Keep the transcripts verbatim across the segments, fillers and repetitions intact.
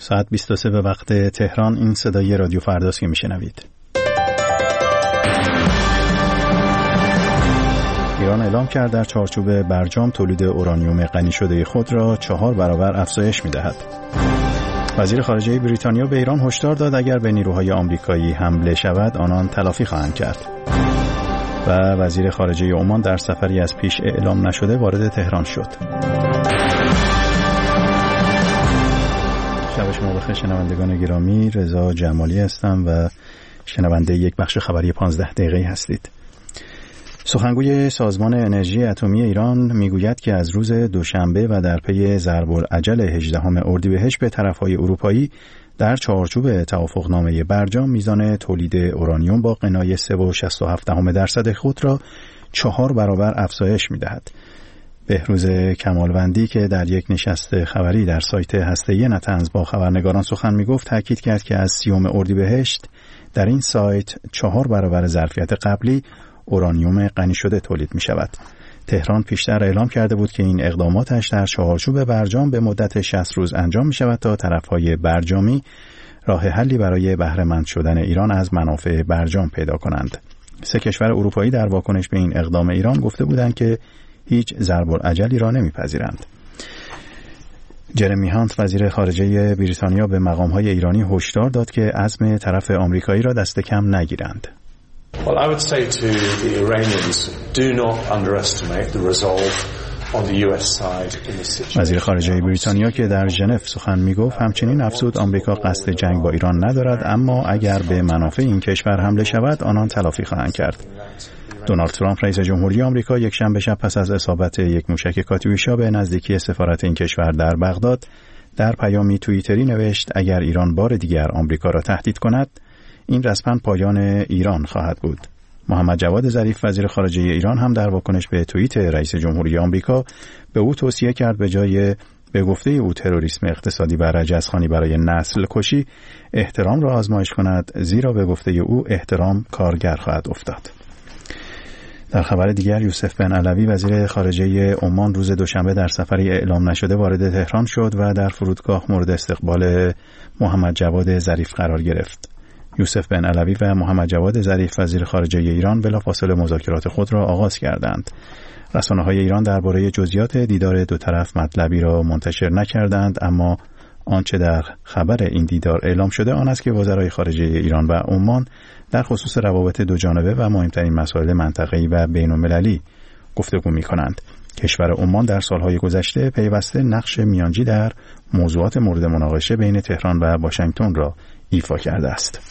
ساعت بیست و سه به وقت تهران. این صدای رادیو فرداست که میشنوید. ایران اعلام کرد در چارچوب برجام تولید اورانیوم غنی شده خود را چهار برابر افزایش می‌دهد. وزیر خارجه بریتانیا به ایران هشدار داد اگر به نیروهای آمریکایی حمله شود آنان تلافی خواهند کرد. و وزیر خارجه عمان در سفری از پیش اعلام نشده وارد تهران شد. شب شما بخیر شنوندگان گرامی، رضا جمالی هستم و شنونده یک بخش خبری پانزده دقیقه‌ای هستید. سخنگوی سازمان انرژی اتمی ایران میگوید که از روز دوشنبه و در پی ضرب‌العجل هجدهم اردیبهشت به طرف‌های اروپایی در چارچوب توافقنامه برجام میزان تولید اورانیوم با غنای سه و شصت و هفت دهم درصد خود را چهار برابر افزایش می‌دهد. بهروز کمالوندی که در یک نشست خبری در سایت هسته‌ای نتنز با خبرنگاران سخن می‌گفت تاکید کرد که از سیوم اردیبهشت در این سایت چهار برابر ظرفیت قبلی اورانیوم غنی شده تولید می شود. تهران پیشتر اعلام کرده بود که این اقداماتش در چارچوب برجام به مدت شصت روز انجام می شود تا طرفهای برجامی راه حلی برای بهره مند شدن ایران از منافع برجام پیدا کنند. سه کشور اروپایی در واکنش به این اقدام ایران گفته بودند که هیچ ضرب‌العجلی را نمی‌پذیرند. جرمی هانت وزیر خارجه بریتانیا به مقام‌های ایرانی هشدار داد که عزم طرف آمریکایی را دست کم نگیرند. Well, I would say to the Iranians, do not underestimate the resolve on the U S side in this situation. وزیر خارجه بریتانیا که در ژنو سخن میگفت همچنین افزود آمریکا قصد جنگ با ایران ندارد، اما اگر به منافع این کشور حمله شود آنان تلافی خواهند کرد. دونالد ترامپ رئیس جمهوری آمریکا یک شنبه شب پس از اصابت یک موشک کاتیوشا به نزدیکی سفارت این کشور در بغداد در پیامی توییتری نوشت اگر ایران بار دیگر آمریکا را تهدید کند این رسما پایان ایران خواهد بود. محمد جواد ظریف وزیر خارجه ایران هم در واکنش به توییت رئیس جمهوری آمریکا به او توصیه کرد به جای به گفته او تروریسم اقتصادی و رجزخوانی برای نسل کشی احترام را آزمایش کند، زیرا به گفته او احترام کارگر خواهد افتاد. در خبر دیگر یوسف بن علوی وزیر خارجه عمان روز دوشنبه در سفری اعلام نشده وارد تهران شد و در فرودگاه مورد استقبال محمد جواد ظریف قرار گرفت. یوسف بن علوی و محمد جواد ظریف وزیر خارجه ایران بلافاصله مذاکرات خود را آغاز کردند. رسانه‌های ایران درباره جزئیات دیدار دو طرف مطلبی را منتشر نکردند، اما آنچه در خبر این دیدار اعلام شده آن است که وزرای خارجه ایران و عمان در خصوص روابط دو جانبه و مهمترین مسائل منطقه‌ای و بین‌المللی گفتگو می‌کنند. کشور عمان در سالهای گذشته پیوسته نقش میانجی در موضوعات مورد مناقشه بین تهران و واشنگتن را ایفا کرده است.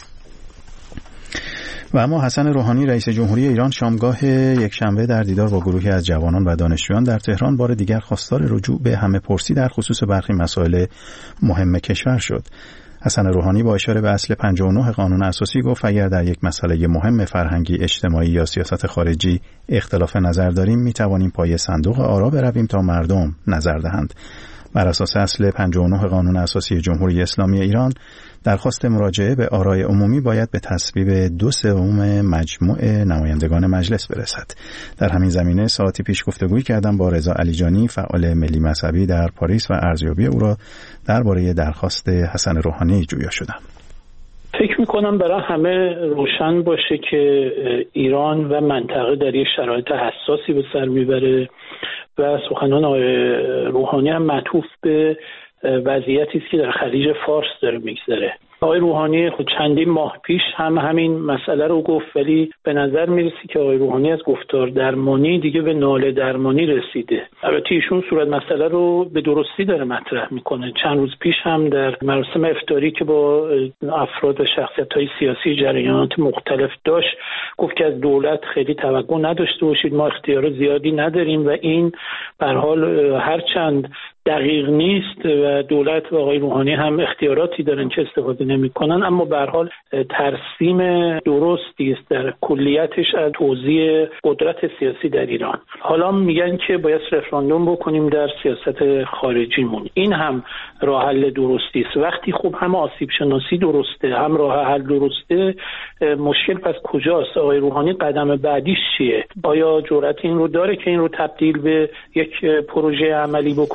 و اما حسن روحانی رئیس جمهوری ایران شامگاه یکشنبه در دیدار با گروهی از جوانان و دانشجویان در تهران بار دیگر خواستار رجوع به همه‌پرسی در خصوص برخی مسائل مهم کشور شد. حسن روحانی با اشاره به اصل پنجاه و نه قانون اساسی گفت اگر در یک مسئله مهم فرهنگی، اجتماعی یا سیاست خارجی اختلاف نظر داریم می‌توانیم پای صندوق آرا برویم تا مردم نظر دهند. بر اساس اصل پنجاه و نه قانون اساسی جمهوری اسلامی ایران درخواست مراجعه به آرای عمومی باید به تصویب دو سوم مجموع نمایندگان مجلس برسد. در همین زمینه ساعتی پیش گفتگویی کردم با رضا علیجانی فعال ملی مذهبی در پاریس و ارزیابی او را درباره درخواست حسن روحانی جویا شدم. فکر میکنم برای همه روشن باشه که ایران و منطقه در یک شرایط حساسی به سر میبره و سخنان آقای روحانی هم معطوف به وضعیتی است که در خلیج فارس داره میگذره. آقای روحانی خود چندین ماه پیش هم همین مسئله رو گفت، ولی به نظر میرسی که آقای روحانی از گفتار درمانی دیگه به ناله درمانی رسیده. البته ایشون صورت مسئله رو به درستی داره مطرح میکنه. چند روز پیش هم در مراسم افطاری که با افراد و شخصیت‌های سیاسی جریانات مختلف داشت گفت که از دولت خیلی توقع نداشته باشید، ما اختیار زیادی نداریم و این به هر حال هر چند دقیق نیست و دولت و آقای روحانی هم اختیاراتی دارن که استفاده نمی‌کنن، اما به هر حال ترسیم درستی است در کلیتش از توزیع قدرت سیاسی در ایران. حالا میگن که باید رفراندوم بکنیم در سیاست خارجیمون، این هم راه حل درستی است. وقتی خب هم آسیب شناسی درسته هم راه حل درسته، مشکل پس کجاست؟ آقای روحانی قدم بعدیش چیه؟ آیا جرأت این رو داره که این رو تبدیل به یک پروژه عملی بکنه یا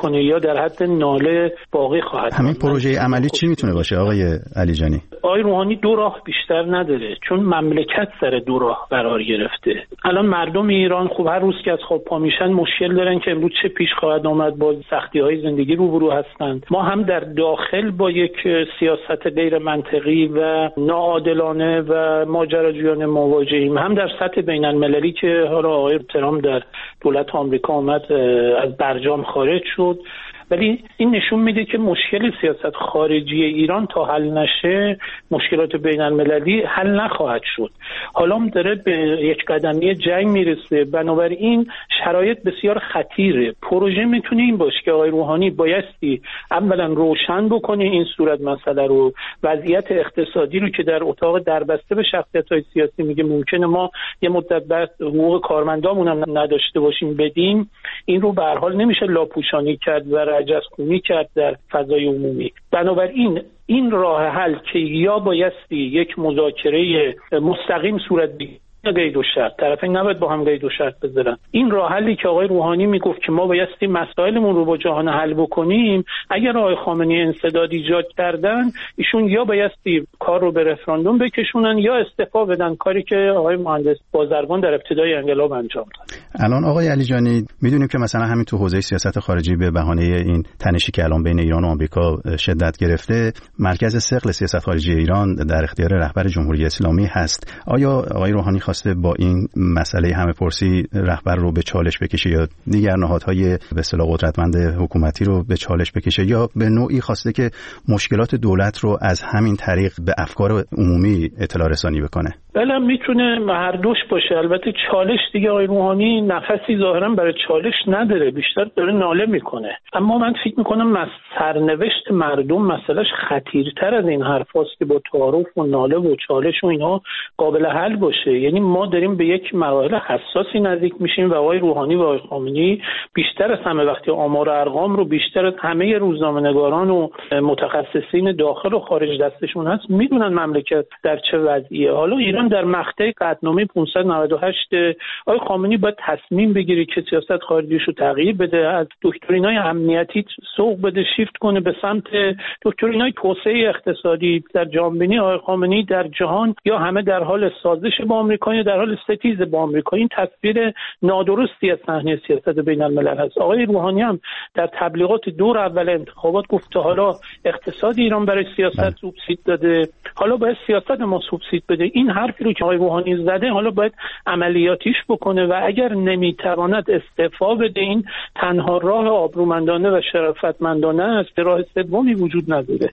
در حد ناله باقی خواهد. همین پروژه عملی چی میتونه باشه آقای علیجانی؟ آقای روحانی دو راه بیشتر نداره، چون مملکت سر دو راه قرار گرفته. الان مردم ایران خب هر روز که از خواب پا میشن مشکل دارن که امروز چه پیش خواهد آمد، با سختی‌های زندگی روبرو هستند. ما هم در داخل با یک سیاست غیر منطقی و ناعادلانه و ماجراجویانه مواجهیم، هم در سطح بین المللی که حالا آقای ترامپ در دولت آمریکا آمد از برجام خارج شد. ولی این نشون میده که مشکل سیاست خارجی ایران تا حل نشه مشکلات بین المللی حل نخواهد شد. حالا هم داره به یک قدمی جنگ میرسه، بنابراین شرایط بسیار خطیره. پروژه میتونه این باشه که آقای روحانی بایستی اولا روشن بکنه این صورت مسئله رو، وضعیت اقتصادی رو که در اتاق دربسته به شخصیت‌های سیاسی میگه ممکنه ما یه مدت بعد حقوق کارمندامون هم نداشته باشیم بدیم، این رو به هر حال نمیشه لاپوشانی کرد و رجزخونی کرد در فضای عمومی. بنابراین این راه حل که یا بایستی یک مذاکره مستقیم صورت بگیره، قید و شرط، طرفین نباید با هم قید و شرط بذارن. این راه حلی که آقای روحانی میگفت که ما بایستی مسائلمون رو با جهان حل بکنیم، اگر آقای خامنه‌ای انسداد ایجاد کردن، ایشون یا بایستی کار رو به رفراندوم بکشونن یا استعفا بدن، کاری که آقای مهندس بازرگان در ابتدای انقلاب انجام داد. الان آقای علیجانی میدونیم که مثلا همین تو حوزه سیاست خارجی به بهانه این تنشی که الان بین ایران و آمریکا شدت گرفته، مرکز ثقل سیاست خارجی ایران در اختیار رهبر جمهوری اسلامی هست. آیا آقای روحانی خواسته با این مسئله همه پرسی رهبر رو به چالش بکشه یا دیگر نهادهای به اصطلاح قدرتمند حکومتی رو به چالش بکشه، یا به نوعی خواسته که مشکلات دولت رو از همین طریق به افکار عمومی اطلاع رسانی بکنه؟ بله میتونه هر دوش باشه. البته چالش دیگه آقای روحانی نفسی ظاهرا برای چالش نداره، بیشتر داره ناله میکنه. اما من فکر میکنم سرنوشت مردم مسئلهش خطیرتر از این حرفاست که با تعارف و ناله و چالش و اینا قابل حل باشه. یعنی ما داریم به یک مراحل حساسی نزدیک میشیم و آقای روحانی و آقای خامنه‌ای بیشتر از همه وقتی آمار و ارقام رو بیشتر از همه روزنامه‌نگاران و متخصصین داخل و خارج دستشون هست، میدونن مملکت در چه وضعیه. حالا ایران در مقطع قطعنامه پانصد و نود و هشت آقای خامنه‌ای باید تصمیم بگیره که سیاست خارجیش رو تغییر بده، از دکترینای امنیتی سوق بده، شیفت کنه به سمت دکترینای توسعه اقتصادی. در جامبینی آقای خامنه‌ای در جهان یا همه در حال سازش با آمریکا یا در حال ستیز با آمریکا. این تصویر نادرستی از صحنه سیاست بین الملل هست. آقای روحانی هم در تبلیغات دور اول انتخابات گفت تا حالا اقتصاد ایران برای سیاست سوبسید داده، حالا باید سیاست ما سوبسید بده. این حرفی رو که آقای روحانی زده حالا باید عملیاتیش بکنه و اگر نمیتواند استعفا بده، این تنها راه آبرومندانه و شرافتمندانه است، راه سومی وجود نداره.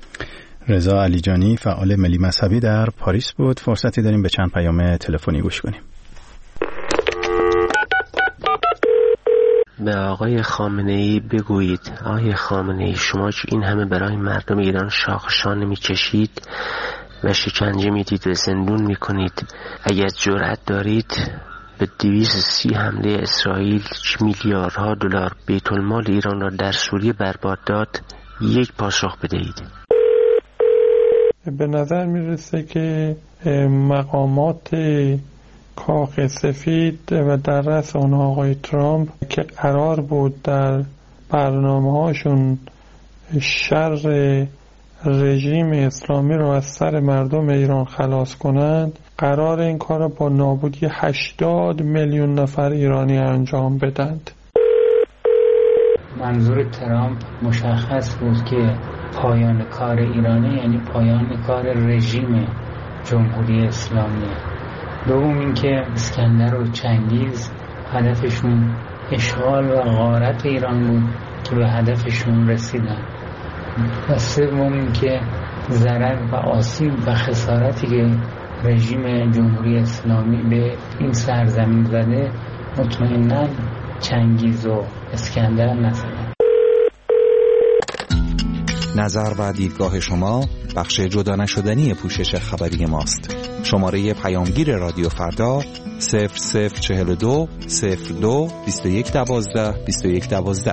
رضا علیجانی فعال ملی مذهبی در پاریس بود. فرصتی داریم به چند پیام تلفنی گوش کنیم. به آقای خامنه‌ای بگویید آقای خامنه‌ای شما این همه برای مردم ایران شاخشانه می‌کشید و شکنجه میدید و زندون میکنید، اگر جرأت دارید به دویست و سی حمله اسرائیل میلیاردها دلار بیت المال ایران را در سوریه برباد داد، یک پاسخ بدهید. به نظر میرسه که مقامات کاخ سفید و در رأس اونها آقای ترامپ که قرار بود در برنامه هاشون شر رژیم اسلامی رو از سر مردم ایران خلاص کنند، قرار این کار رو با نابودی هشتاد میلیون نفر ایرانی انجام بدند. منظور ترامپ مشخص بود که پایان کار ایرانی یعنی پایان کار رژیم جمهوری اسلامی. دوم اینکه اسکندر و چنگیز هدفشون اشغال و غارت ایران بود که به هدفشون رسیدن. و سوم اینکه ضرر و آسیب و خسارتی که رژیم جمهوری اسلامی به این سرزمین زده مطمئناً چنگیز و اسکندر نزدن. نظر و دیدگاه شما بخش جدا نشدنی پوشش خبری ماست. شماره پیامگیر رادیو فردا صفر صفر چهل و دو صفر دو بیست و یک دوازده بیست و یک دوازده.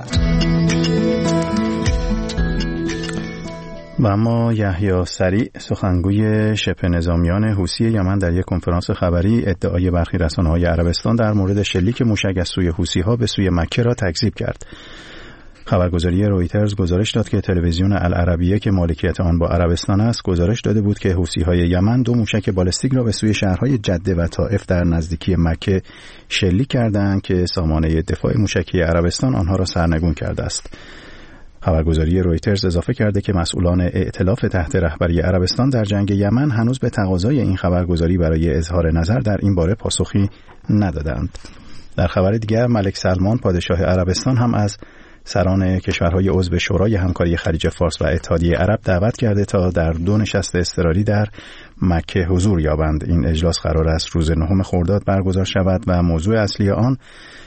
و اما یحیی سریع سخنگوی شبه نظامیان حوثی یمن در یک کنفرانس خبری ادعای برخی رسانه‌های عربستان در مورد شلیک موشک از سوی حوثی‌ها به سوی مکه را تکذیب کرد. خبرگزاری رویترز گزارش داد که تلویزیون العربیه که مالکیت آن با عربستان است گزارش داده بود که حوثی‌های یمن دو موشک بالستیک را به سوی شهرهای جده و طائف در نزدیکی مکه شلیک کردند که سامانه دفاع موشکی عربستان آنها را سرنگون کرده است. خبرگزاری رویترز اضافه کرده که مسئولان ائتلاف تحت رهبری عربستان در جنگ یمن هنوز به تقاضای این خبرگزاری برای اظهار نظر در این باره پاسخی ندادند. در خبر دیگر ملک سلمان پادشاه عربستان هم از سران کشورهای عضو شورای همکاری خلیج فارس و اتحادیه عرب دعوت کرده تا در دو نشست اضطراری در مکه حضور یابند. این اجلاس قرار است روز نهم خرداد برگزار شود و موضوع اصلی آن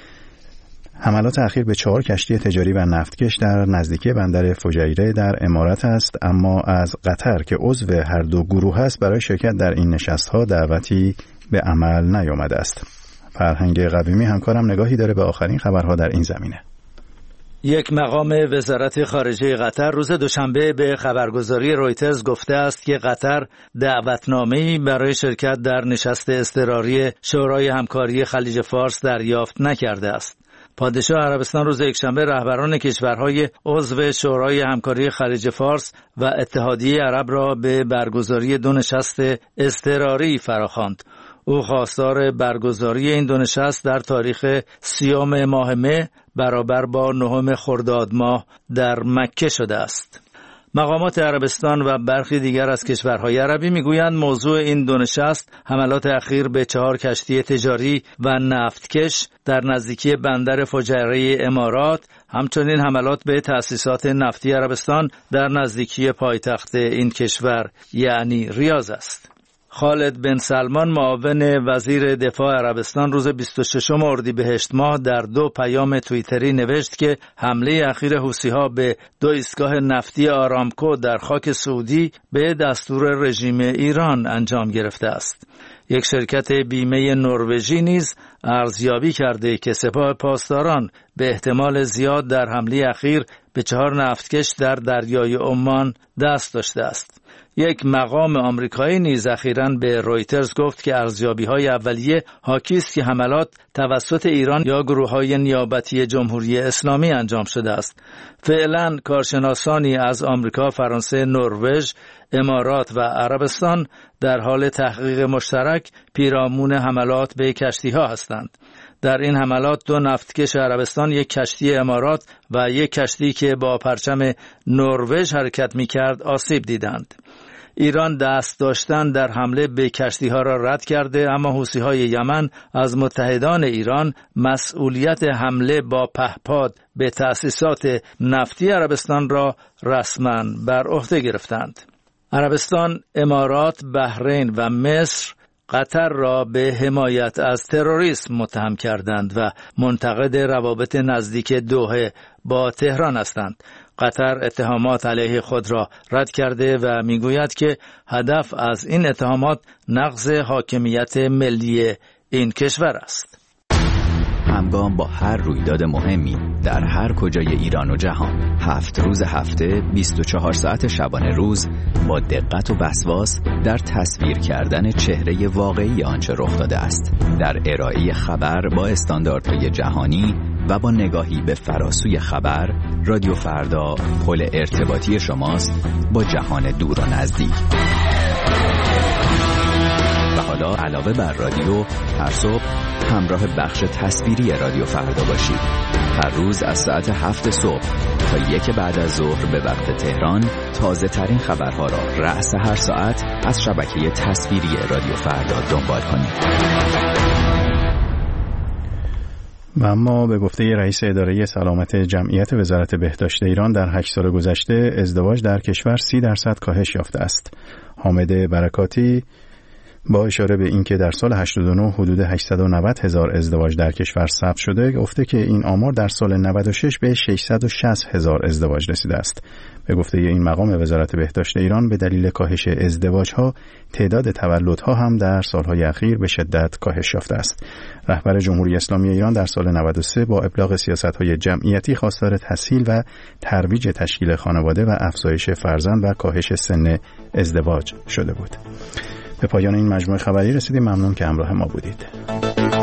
حملات اخیر به چهار کشتی تجاری و نفتکش در نزدیکی بندر فجیره در امارات است، اما از قطر که عضو هر دو گروه است برای شرکت در این نشست‌ها دعوتی به عمل نیامده است. فرهنگ قویمی همکارم نگاهی داره به آخرین خبرها در این زمینه. یک مقام وزارت خارجه قطر روز دوشنبه به خبرگزاری رویترز گفته است که قطر دعوتنامه‌ای برای شرکت در نشست اضطراری شورای همکاری خلیج فارس دریافت نکرده است. پادشاه عربستان روز یکشنبه رهبران کشورهای عضو شورای همکاری خلیج فارس و اتحادیه عرب را به برگزاری دو نشست اضطراری فراخواند. او خواستار برگزاری این دو نشست در تاریخ سیوم ماه مه برابر با نهم خرداد ماه در مکه شده است. مقامات عربستان و برخی دیگر از کشورهای عربی میگویند موضوع این دو نشست حملات اخیر به چهار کشتی تجاری و نفتکش در نزدیکی بندر فجیره امارات، همچنین حملات به تأسیسات نفتی عربستان در نزدیکی پایتخت این کشور یعنی ریاض است. خالد بن سلمان معاون وزیر دفاع عربستان روز بیست و ششم اردیبهشت ماه در دو پیام توییتری نوشت که حمله اخیر حوثی‌ها به دو ایستگاه نفتی آرامکو در خاک سعودی به دستور رژیم ایران انجام گرفته است. یک شرکت بیمه نروژی نیز ارزیابی کرده که سپاه پاسداران به احتمال زیاد در حمله اخیر به چهار نفتکش در دریای عمان دست داشته است. یک مقام آمریکایی نیز اخیراً به رویترز گفت که ارزیابی‌های اولیه حاکی است که حملات توسط ایران یا گروه‌های نیابتی جمهوری اسلامی انجام شده است. فعلاً کارشناسانی از آمریکا، فرانسه، نروژ، امارات و عربستان در حال تحقیق مشترک پیرامون حملات به کشتی‌ها هستند. در این حملات دو نفتکش عربستان، یک کشتی امارات و یک کشتی که با پرچم نروژ حرکت می‌کرد آسیب دیدند. ایران دست داشتن در حمله به کشتی‌ها را رد کرده، اما حوثی‌های یمن از متحدان ایران مسئولیت حمله با پهپاد به تأسیسات نفتی عربستان را رسما بر عهده گرفتند. عربستان، امارات، بحرین و مصر قطر را به حمایت از تروریسم متهم کردند و منتقد روابط نزدیک دوحه با تهران هستند. قطر اتهامات علیه خود را رد کرده و میگوید که هدف از این اتهامات نقض حاکمیت ملی این کشور است. همگام با هر رویداد مهمی در هر کجای ایران و جهان، هفت روز هفته، بیست و چهار ساعت شبانه روز، با دقت و وسواس در تصویر کردن چهره واقعی آنچه رخ داده است، در ارائه خبر با استانداردهای جهانی و با نگاهی به فراسوی خبر، رادیو فردا پل ارتباطی شماست با جهان دور و نزدیک. و حالا علاوه بر رادیو، هر صبح همراه بخش تصویری رادیو فردا باشید. هر روز از ساعت هفت صبح تا یک بعد از ظهر به وقت تهران تازه ترین خبرها را رأس هر ساعت از شبکه تصویری رادیو فردا دنبال کنید. و اما به گفته رئیس اداره سلامت جمعیت وزارت بهداشت ایران در هشت سال گذشته ازدواج در کشور سی درصد کاهش یافته است. حامد برکاتی با اشاره به اینکه در سال هشتاد و نه حدود هشتصد و نود هزار ازدواج در کشور ثبت شده، گفته که این آمار در سال نود و شش به ششصد و شصت هزار ازدواج رسیده است. به گفته این مقام وزارت بهداشت ایران به دلیل کاهش ازدواج‌ها، تعداد تولدها هم در سالهای اخیر به شدت کاهش یافته است. رهبر جمهوری اسلامی ایران در سال نود و سه با ابلاغ سیاست‌های جمعیتی خواستار تسهیل و ترویج تشکیل خانواده و افزایش فرزند و کاهش سن ازدواج شده بود. به پایان این مجموعه خبری رسیدیم. ممنون که همراه ما بودید.